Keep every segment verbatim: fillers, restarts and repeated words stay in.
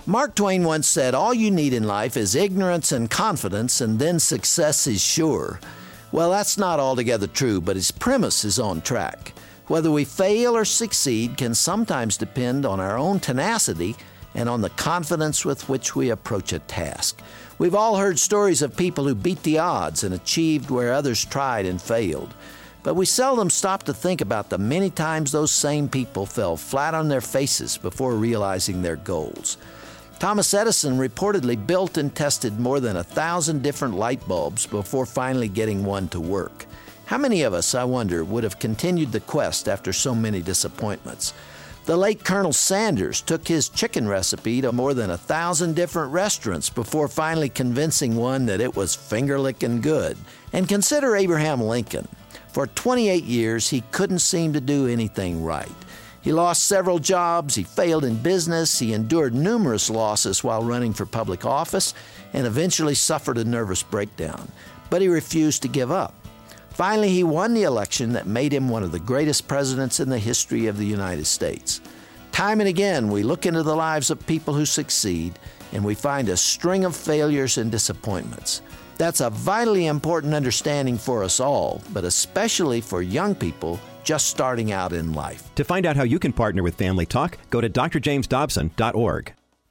Mark Twain once said, all you need in life is ignorance and confidence, and then success is sure. Well, that's not altogether true, but his premise is on track. Whether we fail or succeed can sometimes depend on our own tenacity and on the confidence with which we approach a task. We've all heard stories of people who beat the odds and achieved where others tried and failed. But we seldom stop to think about the many times those same people fell flat on their faces before realizing their goals. Thomas Edison reportedly built and tested more than a thousand different light bulbs before finally getting one to work. How many of us, I wonder, would have continued the quest after so many disappointments? The late Colonel Sanders took his chicken recipe to more than a thousand different restaurants before finally convincing one that it was finger-licking good. And consider Abraham Lincoln. For twenty-eight years, he couldn't seem to do anything right. He lost several jobs, he failed in business, he endured numerous losses while running for public office, and eventually suffered a nervous breakdown. But he refused to give up. Finally, he won the election that made him one of the greatest presidents in the history of the United States. Time and again, we look into the lives of people who succeed, and we find a string of failures and disappointments. That's a vitally important understanding for us all, but especially for young people just starting out in life. To find out how you can partner with Family Talk, go to d r james dobson dot org.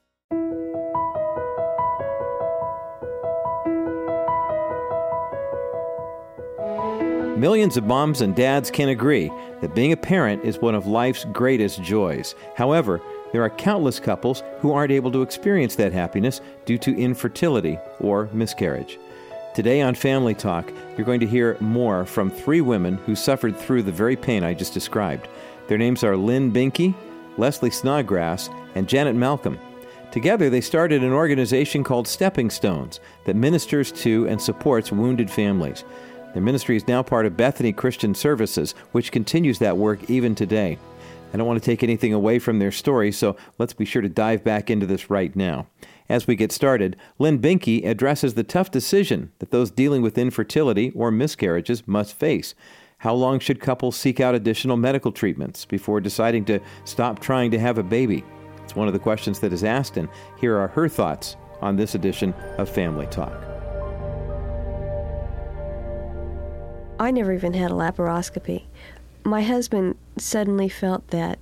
Millions of moms and dads can agree that being a parent is one of life's greatest joys. However, there are countless couples who aren't able to experience that happiness due to infertility or miscarriage. Today on Family Talk, you're going to hear more from three women who suffered through the very pain I just described. Their names are Lynn Binky, Leslie Snodgrass, and Janet Malcolm. Together, they started an organization called Stepping Stones that ministers to and supports wounded families. Their ministry is now part of Bethany Christian Services, which continues that work even today. I don't want to take anything away from their story, so let's be sure to dive back into this right now. As we get started, Lynn Binky addresses the tough decision that those dealing with infertility or miscarriages must face. How long should couples seek out additional medical treatments before deciding to stop trying to have a baby? It's one of the questions that is asked, and here are her thoughts on this edition of Family Talk. I never even had a laparoscopy. My husband suddenly felt that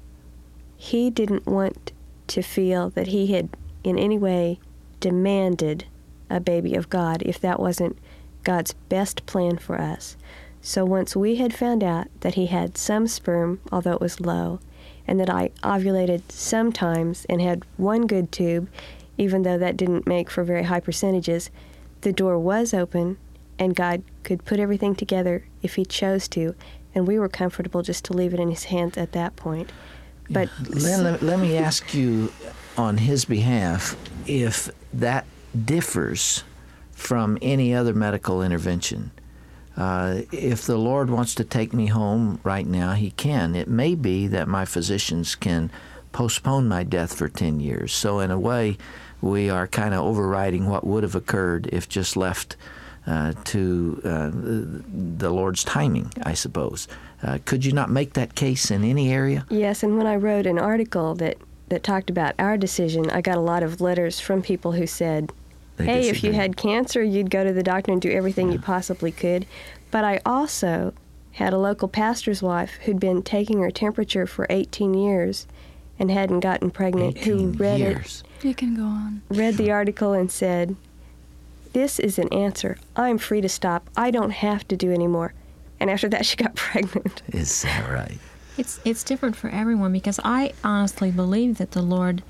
he didn't want to feel that he had in any way demanded a baby of God if that wasn't God's best plan for us. So once we had found out that he had some sperm, although it was low, and that I ovulated sometimes and had one good tube, even though that didn't make for very high percentages, the door was open and God could put everything together if he chose to, and we were comfortable just to leave it in his hands at that point. But Lynn, let, let me ask you on his behalf if that differs from any other medical intervention. Uh, if the Lord wants to take me home right now, he can. It may be that my physicians can postpone my death for ten years. So in a way, we are kind of overriding what would have occurred if just left uh, to uh, the Lord's timing, I suppose. Uh, could you not make that case in any area? Yes, and when I wrote an article that, that talked about our decision, I got a lot of letters from people who said, They hey, disagree. if you had cancer, you'd go to the doctor and do everything yeah. you possibly could. But I also had a local pastor's wife who'd been taking her temperature for eighteen years and hadn't gotten pregnant, who read years. it, you can go on. read the article and said, this is an answer. I'm free to stop. I don't have to do anymore. And after that, she got pregnant. Is that right? It's it's different for everyone, because I honestly believe that the Lord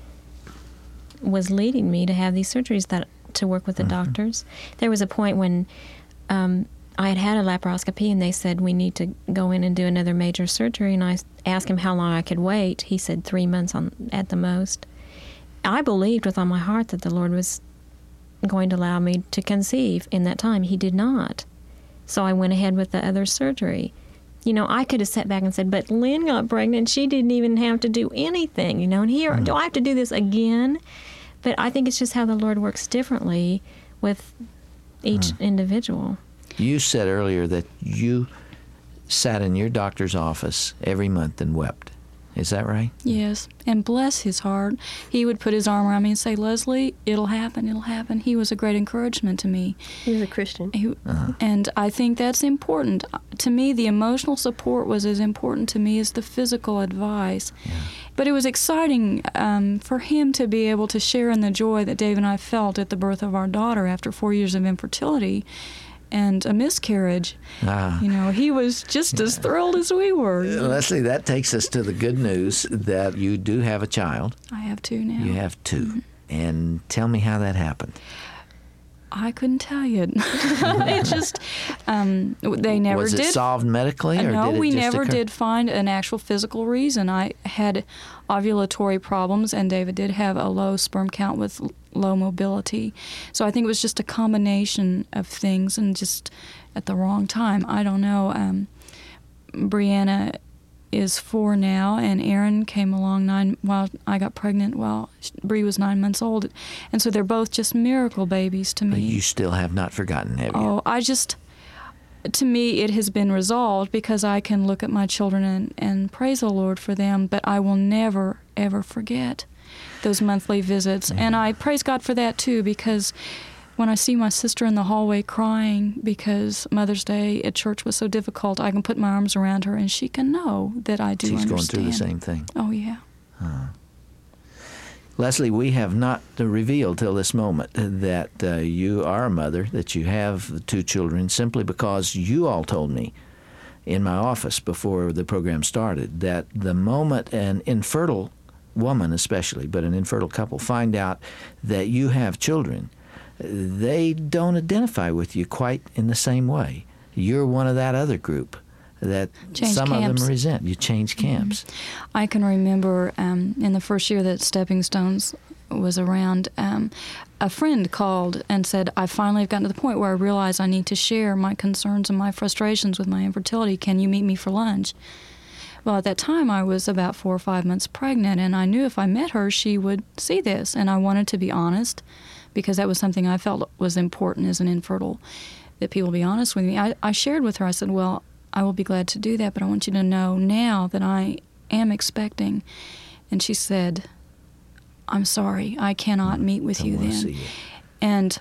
was leading me to have these surgeries, that to work with the mm-hmm. doctors. There was a point when um, I had had a laparoscopy, and they said, we need to go in and do another major surgery, and I asked him how long I could wait. He said three months on at the most. I believed with all my heart that the Lord was going to allow me to conceive in that time. He did not. So I went ahead with the other surgery. You know, I could have sat back and said, but Lynn got pregnant. She didn't even have to do anything, you know, and here, mm-hmm. do I have to do this again? But I think it's just how the Lord works differently with each mm. individual. You said earlier that you sat in your doctor's office every month and wept. Is that right? Yes, and bless his heart. He would put his arm around me and say, Leslie, it'll happen, it'll happen. He was a great encouragement to me. He was a Christian. He, uh-huh. And I think that's important. To me, the emotional support was as important to me as the physical advice. Yeah. But it was exciting um, for him to be able to share in the joy that Dave and I felt at the birth of our daughter after four years of infertility and a miscarriage. Ah. You know, he was just as thrilled as we were. Uh, Leslie, that takes us to the good news that you do have a child. I have two now. You have two. Mm-hmm. And tell me how that happened. I couldn't tell you. It just, um, they never did. Was it solved medically? Or no, did it we just never occur? did find an actual physical reason. I had ovulatory problems, and David did have a low sperm count with low mobility. So I think it was just a combination of things and just at the wrong time. I don't know. Um, Brianna is four now, and Aaron came along nine while I got pregnant while Bree was nine months old. And so they're both just miracle babies to me. But you still have not forgotten, have you? Oh, I just, to me, it has been resolved because I can look at my children and, and praise the Lord for them, but I will never, ever forget those monthly visits. Mm-hmm. And I praise God for that, too, because when I see my sister in the hallway crying because Mother's Day at church was so difficult, I can put my arms around her and she can know that I do She's understand. going through the same thing. Oh, yeah. Huh. Leslie, we have not revealed till this moment that uh, you are a mother, that you have two children, simply because you all told me in my office before the program started that the moment an infertile woman especially, but an infertile couple, find out that you have children, they don't identify with you quite in the same way. You're one of that other group that change some camps. of them resent. You change camps. Mm-hmm. I can remember um, in the first year that Stepping Stones was around, um, a friend called and said, I finally have gotten to the point where I realize I need to share my concerns and my frustrations with my infertility. Can you meet me for lunch? Well, at that time, I was about four or five months pregnant, and I knew if I met her, she would see this, and I wanted to be honest, because that was something I felt was important as an infertile, that people be honest with me. I, I shared with her, I said, well, I will be glad to do that, but I want you to know now that I am expecting. And she said, I'm sorry, I cannot mm, meet with you then. You. And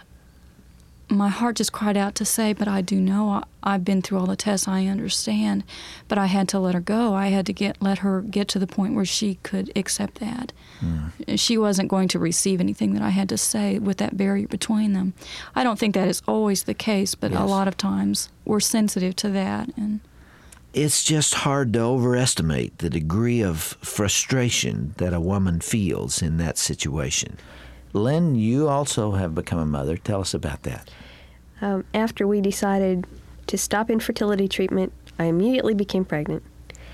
my heart just cried out to say, but I do know I, I've been through all the tests, I understand, but I had to let her go. I had to get let her get to the point where she could accept that. Mm. She wasn't going to receive anything that I had to say with that barrier between them. I don't think that is always the case, but yes. A lot of times we're sensitive to that. And it's just hard to overestimate the degree of frustration that a woman feels in that situation. Lynn, you also have become a mother. Tell us about that. Um, after we decided to stop infertility treatment, I immediately became pregnant.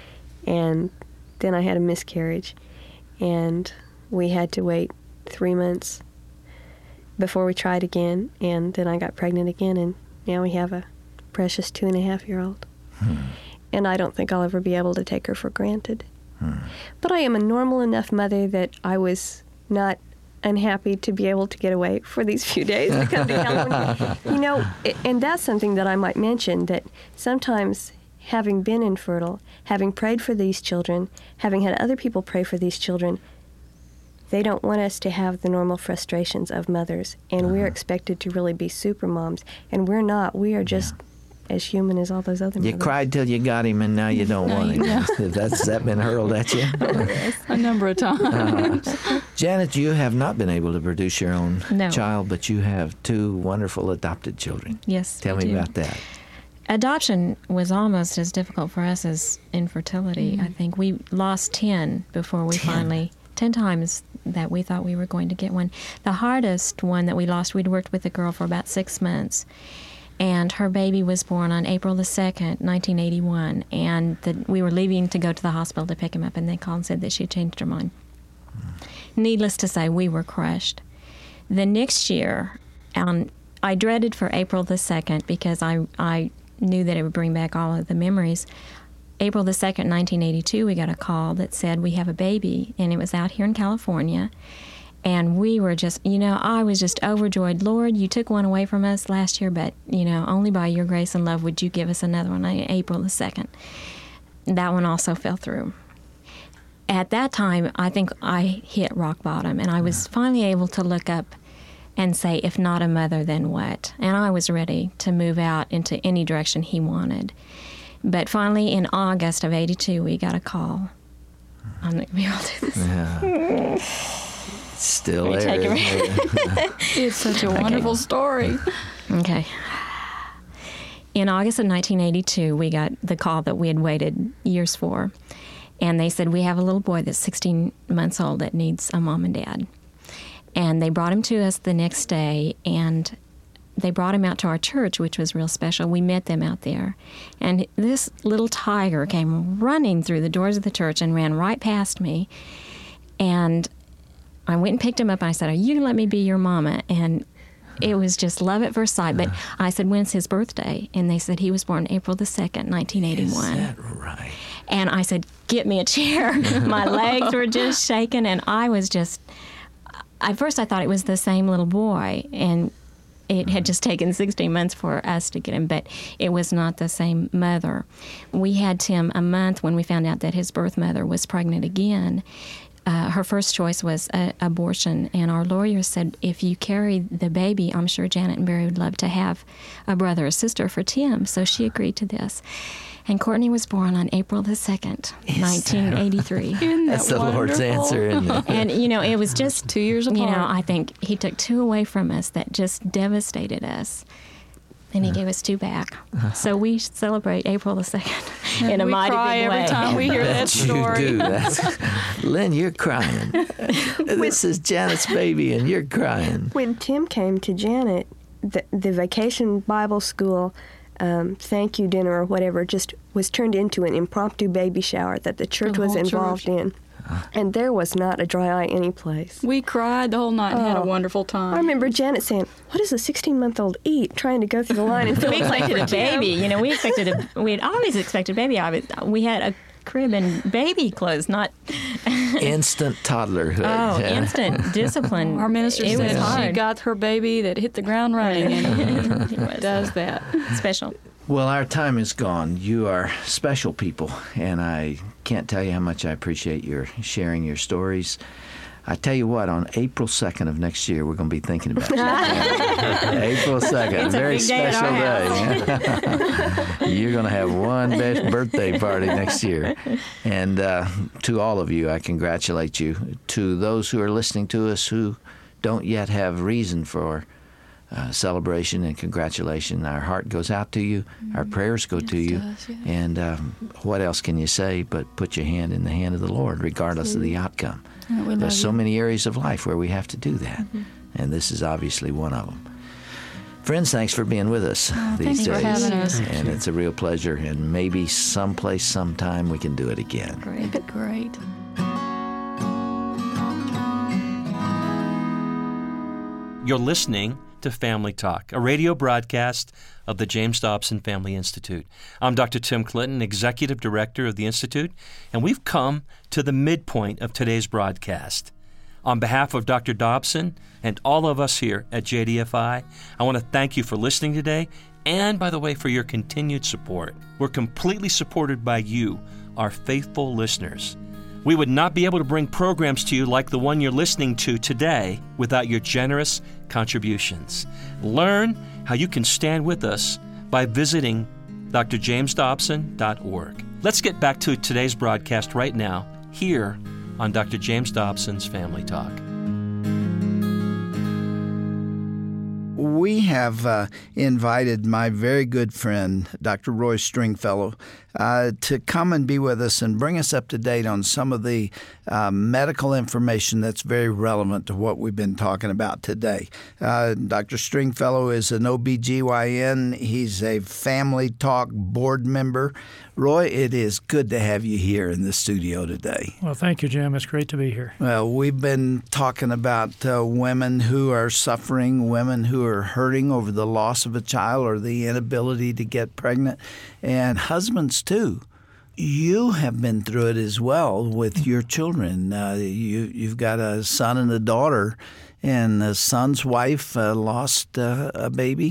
And then I had a miscarriage. And we had to wait three months before we tried again. And then I got pregnant again, and now we have a precious two-and-a-half-year-old. Hmm. And I don't think I'll ever be able to take her for granted. Hmm. But I am a normal enough mother that I was not unhappy to be able to get away for these few days to come to California. You know, and that's something that I might mention, that sometimes having been infertile, having prayed for these children, having had other people pray for these children, they don't want us to have the normal frustrations of mothers, and uh-huh. we're expected to really be super moms, and we're not. We are just yeah. as human as all those other mothers. You cried till you got him, and now you don't no, want him. No. That's that been hurled at you? A number of times. Uh, Janet, you have not been able to produce your own no. child, but you have two wonderful adopted children. Yes, Tell I me do. about that. Adoption was almost as difficult for us as infertility. Mm. I think we lost ten before we ten. finally, ten times that we thought we were going to get one. The hardest one that we lost, we'd worked with a girl for about six months. And her baby was born on April the second, nineteen eighty-one. And the, we were leaving to go to the hospital to pick him up, and they called and said that she had changed her mind. Mm. Needless to say, we were crushed. The next year, um, I dreaded for April the second because I, I knew that it would bring back all of the memories. April the second, nineteen eighty-two, we got a call that said we have a baby, and it was out here in California. And we were just, you know, I was just overjoyed. Lord, you took one away from us last year, but, you know, only by your grace and love would you give us another one, April the second. That one also fell through. at that time, I think I hit rock bottom, and I was finally able to look up and say, if not a mother, then what? And I was ready to move out into any direction he wanted. But finally, in August of eighty-two, we got a call. I'm not going to be able to do this. Yeah. Still Let me there. take it. It's such a wonderful story. Okay. In August of nineteen eighty-two, we got the call that we had waited years for. And they said, we have a little boy that's sixteen months old that needs a mom and dad. And they brought him to us the next day, and they brought him out to our church, which was real special. We met them out there. And this little tiger came running through the doors of the church and ran right past me. And I went and picked him up, and I said, are you going to let me be your mama? And it was just love at first sight. But I said, when's his birthday? And they said he was born April the second, nineteen eighty-one. Is that right? And I said, get me a chair. My legs were just shaking, and I was just, at first I thought it was the same little boy, and it had just taken sixteen months for us to get him, but it was not the same mother. We had Tim a month when we found out that his birth mother was pregnant again. Uh, her first choice was uh, abortion, and our lawyer said, if you carry the baby, I'm sure Janet and Barry would love to have a brother or sister for Tim, so she agreed to this. And Courtney was born on April the second, nineteen eighty-three. That's the Lord's answer, isn't it? And, you know, it was just two years apart. You know, I think he took two away from us that just devastated us. And he gave us two back. So we celebrate April the second in a we mighty cry big way. every time we hear that Bet story. You do. That's, Lynn, you're crying. This is Janet's baby, and you're crying. When Tim came to Janet, the, the vacation Bible school um, thank you dinner or whatever just was turned into an impromptu baby shower that the church The was whole involved church. in. And there was not a dry eye any place. We cried the whole night and had a Oh. wonderful time. I remember Janet saying, what does a sixteen-month-old eat? Trying to go through the line and fill We a plate expected for a Tim. baby. You know, we expected a. We had always expected a baby. I was, we had a crib and baby clothes, not Instant toddlerhood. oh, Yeah. instant discipline. Our minister it said was hard. she got her baby that hit the ground running, and It was does that. special. Well, our time is gone. You are special people, and I can't tell you how much I appreciate your sharing your stories. I tell you what, on April second of next year, we're going to be thinking about you. April second, It's a very big day at special our day. You're going to have one best birthday party next year. And uh, to all of you, I congratulate you. To those who are listening to us who don't yet have reason for Uh, celebration and congratulation. Our heart goes out to you. Our prayers go to you. does, yes. And um, what else can you say but put your hand in the hand of the Lord, regardless of the outcome? And we love There's so you. many areas of life where we have to do that, and this is obviously one of them. Friends, thanks for being with us these thanks for days. having us. And it's a real pleasure. And maybe someplace, sometime, we can do it again. Great, great. You're listening to Family Talk, a radio broadcast of the James Dobson Family Institute. I'm Doctor Tim Clinton, Executive Director of the Institute, and we've come to the midpoint of today's broadcast. On behalf of Doctor Dobson and all of us here at J D F I, I want to thank you for listening today and, by the way, for your continued support. We're completely supported by you, our faithful listeners. We would not be able to bring programs to you like the one you're listening to today without your generous contributions. Learn how you can stand with us by visiting d r james dobson dot org. Let's get back to today's broadcast right now, here on Doctor James Dobson's Family Talk. We have uh, invited my very good friend, Doctor Roy Stringfellow, uh, to come and be with us and bring us up to date on some of the uh, medical information that's very relevant to what we've been talking about today. Uh, Doctor Stringfellow is an O B G Y N. He's a Family Talk board member. Roy, it is good to have you here in the studio today. Well, thank you, Jim. It's great to be here. Well, we've been talking about uh, women who are suffering, women who are hurting over the loss of a child or the inability to get pregnant, and husbands too. You have been through it as well with your children. Uh, you, you've got a son and a daughter, and the son's wife uh, lost uh, a baby.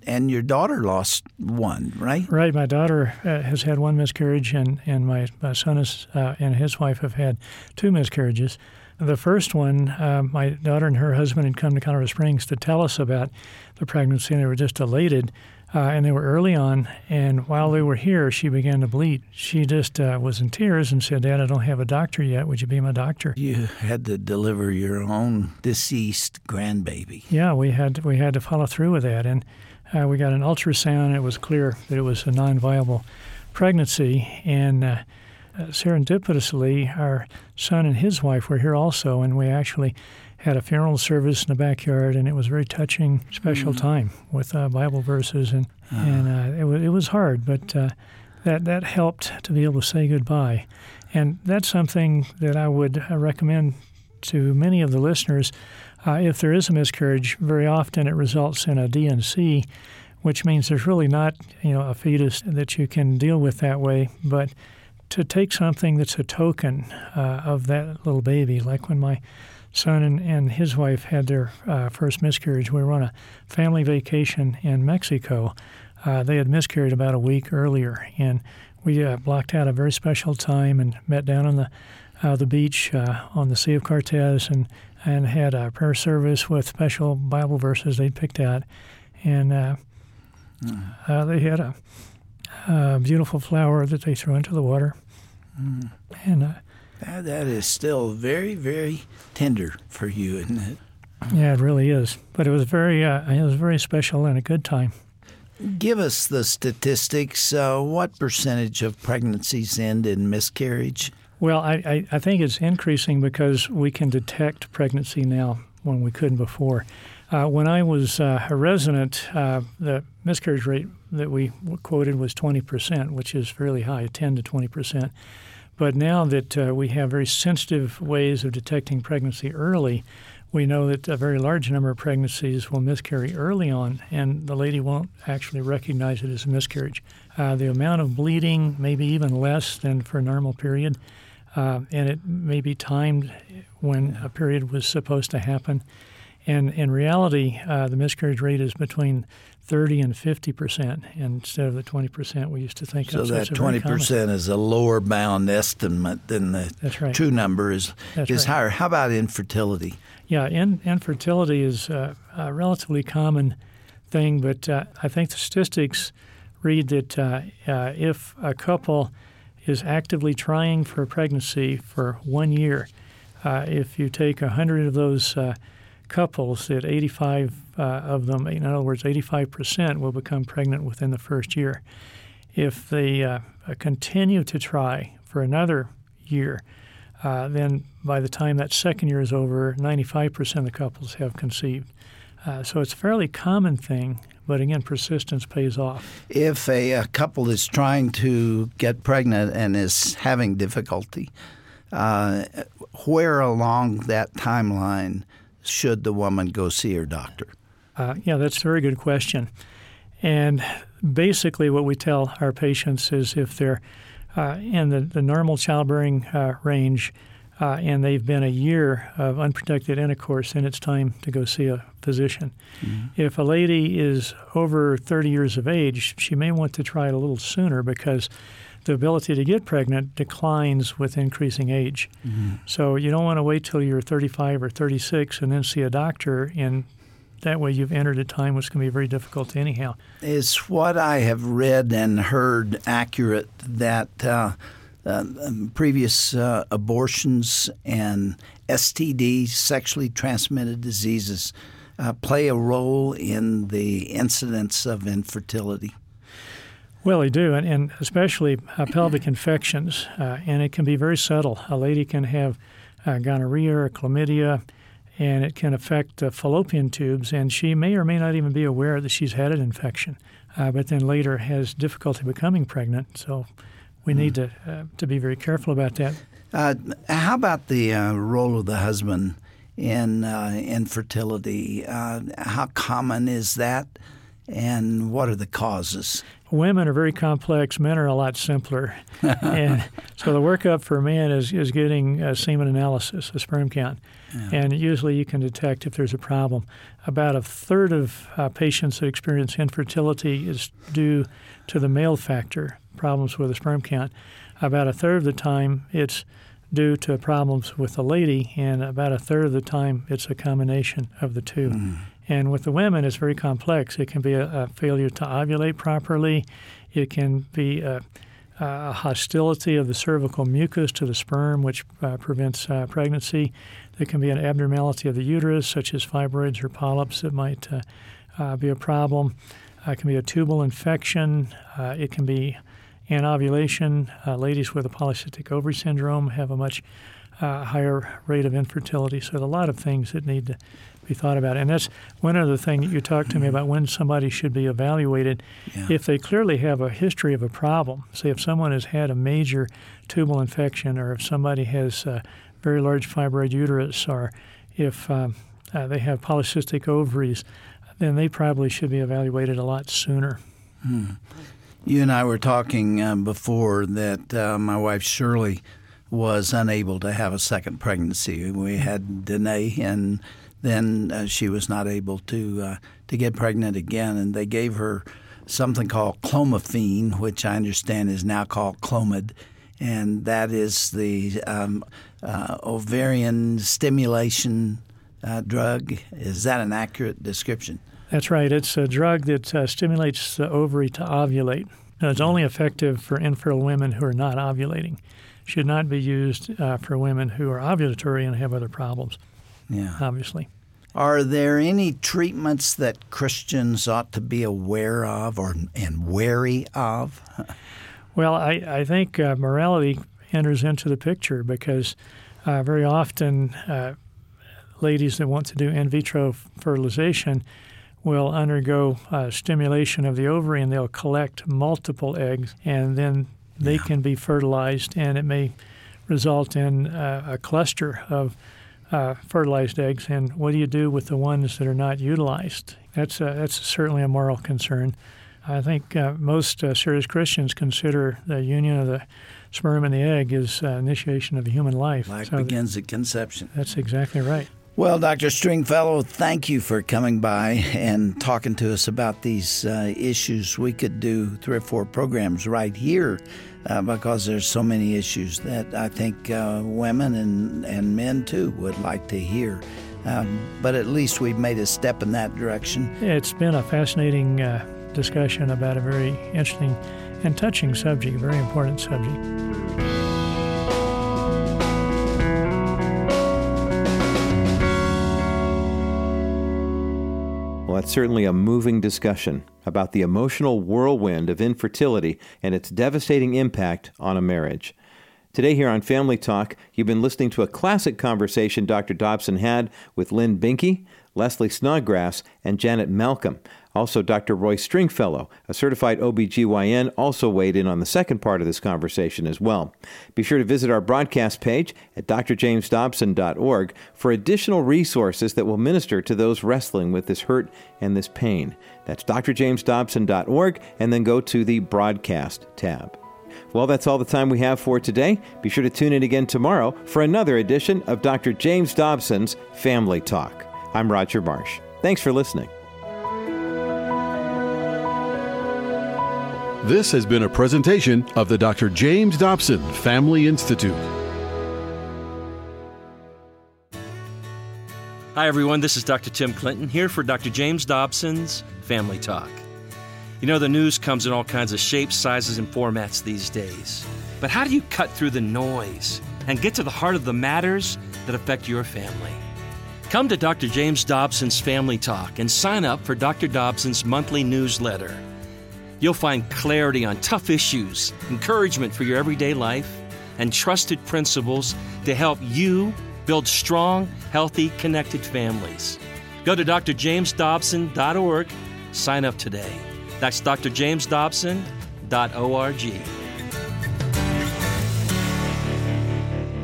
and your daughter lost one, right? Right. My daughter uh, has had one miscarriage, and, and my, my son is, uh, and his wife have had two miscarriages. The first one, uh, my daughter and her husband had come to Colorado Springs to tell us about the pregnancy, and they were just elated. Uh, and they were early on, and while they were here, she began to bleed. She just uh, was in tears and said, "Dad, I don't have a doctor yet. Would you be my doctor?" You had to deliver your own deceased grandbaby. Yeah, we had we had to follow through with that, and uh, we got an ultrasound, and it was clear that it was a non-viable pregnancy. And uh, serendipitously, our son and his wife were here also, and we actually had a funeral service in the backyard, and it was a very touching, special mm. time with uh, Bible verses, and uh. and uh, it was it was hard, but uh, that that helped to be able to say goodbye, and that's something that I would recommend to many of the listeners. Uh, if there is a miscarriage, very often it results in a D N C, which means there's really not you know a fetus that you can deal with that way, but to take something that's a token uh, of that little baby, like when my son and, and his wife had their uh, first miscarriage. We were on a family vacation in Mexico. Uh, they had miscarried about a week earlier, and we uh, blocked out a very special time and met down on the uh, the beach uh, on the Sea of Cortez, and, and had a prayer service with special Bible verses they'd picked out. And uh, mm. uh, they had a, a beautiful flower that they threw into the water. Mm. And uh, That, that is still very, very tender for you, isn't it? Yeah, it really is. But it was very, uh, it was very special and a good time. Give us the statistics. Uh, what percentage of pregnancies end in miscarriage? Well, I, I, I think it's increasing because we can detect pregnancy now when we couldn't before. Uh, when I was uh, a resident, uh, the miscarriage rate that we quoted was twenty percent, which is fairly high, ten to twenty percent. But now that uh, we have very sensitive ways of detecting pregnancy early, we know that a very large number of pregnancies will miscarry early on, and the lady won't actually recognize it as a miscarriage. Uh, the amount of bleeding may be even less than for a normal period, uh, and it may be timed when a period was supposed to happen. And in reality, uh, the miscarriage rate is between thirty and fifty percent instead of the twenty percent we used to think so of. So that twenty percent is a lower bound estimate than the That's right. true number is, That's is right. higher. How about infertility? Yeah, in, infertility is uh, a relatively common thing, but uh, I think the statistics read that uh, uh, if a couple is actively trying for pregnancy for one year, uh, if you take one hundred of those uh, couples, that eighty-five uh, of them, in other words, eighty-five percent will become pregnant within the first year. If they uh, continue to try for another year, uh, then by the time that second year is over, ninety-five percent of the couples have conceived. Uh, so it's a fairly common thing, but again, persistence pays off. If a, a couple is trying to get pregnant and is having difficulty, uh, where along that timeline should the woman go see her doctor? Uh, yeah, that's a very good question. And basically what we tell our patients is if they're uh, in the, the normal childbearing uh, range uh, and they've been a year of unprotected intercourse, then it's time to go see a physician. Mm-hmm. If a lady is over thirty years of age, she may want to try it a little sooner because the ability to get pregnant declines with increasing age. Mm-hmm. So you don't want to wait till you're thirty-five or thirty-six and then see a doctor, and that way you've entered a time which can be very difficult anyhow. Is what I have read and heard accurate that uh, uh, previous uh, abortions and S T Ds, sexually transmitted diseases, uh, play a role in the incidence of infertility? Well, they do, and, and especially uh, pelvic infections, uh, and it can be very subtle. A lady can have uh, gonorrhea or chlamydia, and it can affect the fallopian tubes, and she may or may not even be aware that she's had an infection, uh, but then later has difficulty becoming pregnant. So we mm. need to uh, to be very careful about that. Uh, how about the uh, role of the husband in uh, infertility? Uh, how common is that? and what are the causes? Women are very complex. Men are a lot simpler. And so the workup for men is, is getting a semen analysis, a sperm count. Yeah. And usually you can detect if there's a problem. About a third of uh, patients that experience infertility is due to the male factor, problems with the sperm count. About a third of the time it's due to problems with the lady, and about a third of the time it's a combination of the two. Mm. And with the women, it's very complex. It can be a, a failure to ovulate properly. It can be a, a hostility of the cervical mucus to the sperm, which uh, prevents uh, pregnancy. There can be an abnormality of the uterus, such as fibroids or polyps that might uh, uh, be a problem. Uh, it can be a tubal infection. Uh, it can be anovulation. Uh, ladies with a polycystic ovary syndrome have a much uh, higher rate of infertility. So there are a lot of things that need to be thought about. And that's one other thing that you talked to me about when somebody should be evaluated. Yeah. If they clearly have a history of a problem, say if someone has had a major tubal infection, or if somebody has a very large fibroid uterus, or if um, uh, they have polycystic ovaries, then they probably should be evaluated a lot sooner. Hmm. You and I were talking um, before that uh, my wife Shirley was unable to have a second pregnancy. We had Danae, and then uh, she was not able to uh, to get pregnant again, and they gave her something called clomiphene, which I understand is now called Clomid, and that is the um, uh, ovarian stimulation uh, drug. Is that an accurate description? That's right. It's a drug that uh, stimulates the ovary to ovulate. Now, it's only effective for infertile women who are not ovulating. Should not be used uh, for women who are ovulatory and have other problems. Yeah, obviously. Are there any treatments that Christians ought to be aware of or and wary of? Well, I, I think uh, morality enters into the picture because uh, very often uh, ladies that want to do in vitro fertilization will undergo uh, stimulation of the ovary, and they'll collect multiple eggs, and then they yeah. can be fertilized, and it may result in uh, a cluster of uh, fertilized eggs. And what do you do with the ones that are not utilized? That's uh, that's certainly a moral concern. I think uh, most uh, serious Christians consider the union of the sperm and the egg as uh, initiation of a human life. Life so begins at conception. That's exactly right. Well, Doctor Stringfellow, thank you for coming by and talking to us about these uh, issues. We could do three or four programs right here uh, because there's so many issues that I think uh, women and, and men, too, would like to hear. Um, but at least we've made a step in that direction. It's been a fascinating uh, discussion about a very interesting and touching subject, a very important subject. Well, that's certainly a moving discussion about the emotional whirlwind of infertility and its devastating impact on a marriage. Today here on Family Talk, you've been listening to a classic conversation Doctor Dobson had with Lynn Binky, Leslie Snodgrass, and Janet Malcolm. Also, Doctor Roy Stringfellow, a certified O B G Y N, also weighed in on the second part of this conversation as well. Be sure to visit our broadcast page at d r james dobson dot org for additional resources that will minister to those wrestling with this hurt and this pain. That's d r james dobson dot org, and then go to the Broadcast tab. Well, that's all the time we have for today. Be sure to tune in again tomorrow for another edition of Doctor James Dobson's Family Talk. I'm Roger Marsh. Thanks for listening. This has been a presentation of the Doctor James Dobson Family Institute. Hi, everyone. This is Doctor Tim Clinton here for Doctor James Dobson's Family Talk. You know, the news comes in all kinds of shapes, sizes, and formats these days. But how do you cut through the noise and get to the heart of the matters that affect your family? Come to Doctor James Dobson's Family Talk and sign up for Doctor Dobson's monthly newsletter. You'll find clarity on tough issues, encouragement for your everyday life, and trusted principles to help you build strong, healthy, connected families. Go to d r james dobson dot org. Sign up today. That's d r james dobson dot org.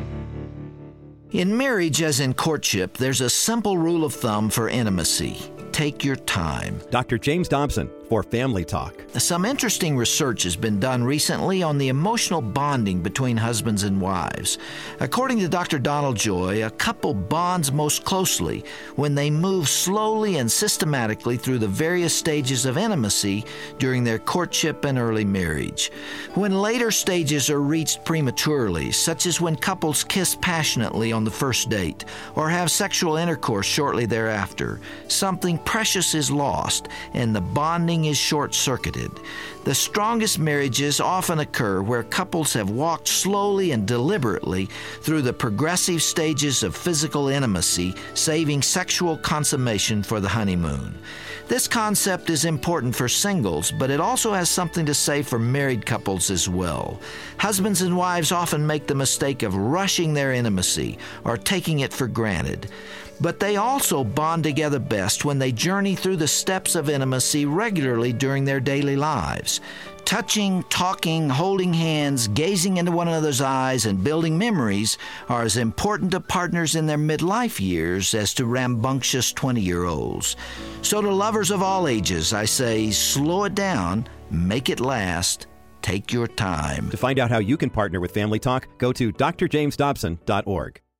In marriage, as in courtship, there's a simple rule of thumb for intimacy. take your time. Doctor James Dobson for Family Talk. Some interesting research has been done recently on the emotional bonding between husbands and wives. According to Doctor Donald Joy, a couple bonds most closely when they move slowly and systematically through the various stages of intimacy during their courtship and early marriage. When later stages are reached prematurely, such as when couples kiss passionately on the first date or have sexual intercourse shortly thereafter, something precious is lost and the bonding is short-circuited. The strongest marriages often occur where couples have walked slowly and deliberately through the progressive stages of physical intimacy, saving sexual consummation for the honeymoon. This concept is important for singles, but it also has something to say for married couples as well. Husbands and wives often make the mistake of rushing their intimacy or taking it for granted. But they also bond together best when they journey through the steps of intimacy regularly during their daily lives. Touching, talking, holding hands, gazing into one another's eyes, and building memories are as important to partners in their midlife years as to rambunctious twenty-year-olds. So to lovers of all ages, I say, slow it down, make it last, take your time. To find out how you can partner with Family Talk, go to d r james dobson dot org.